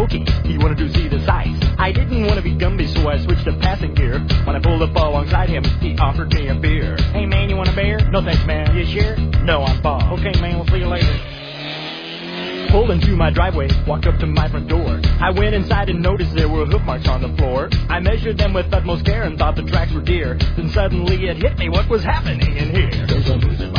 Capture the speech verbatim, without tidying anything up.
Smokey, he wanted to see the sights. I didn't want to be Gumby, so I switched to passing gear. When I pulled up alongside him, he offered me a beer. Hey man, you want a beer? No thanks, man. You sure? No, I'm Bob. Okay, man, we'll see you later. Pulled into my driveway, walked up to my front door. I went inside and noticed there were hoof marks on the floor. I measured them with utmost care and thought the tracks were deer. Then suddenly it hit me, what was happening in here? There's a moose in my